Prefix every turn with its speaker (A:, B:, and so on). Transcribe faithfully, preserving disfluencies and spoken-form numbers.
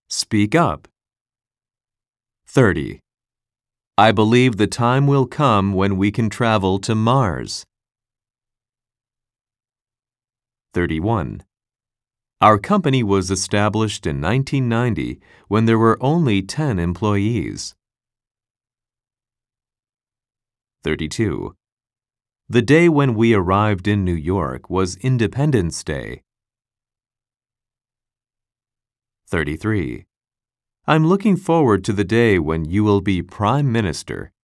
A: Speak up. thirty. I believe the time will come when we can travel to Mars. thirty-one. Our company was established in nineteen ninety when there were only ten employees. thirty-two. The day when we arrived in New York was Independence Day. thirty-three. I'm looking forward to the day when you will be Prime Minister.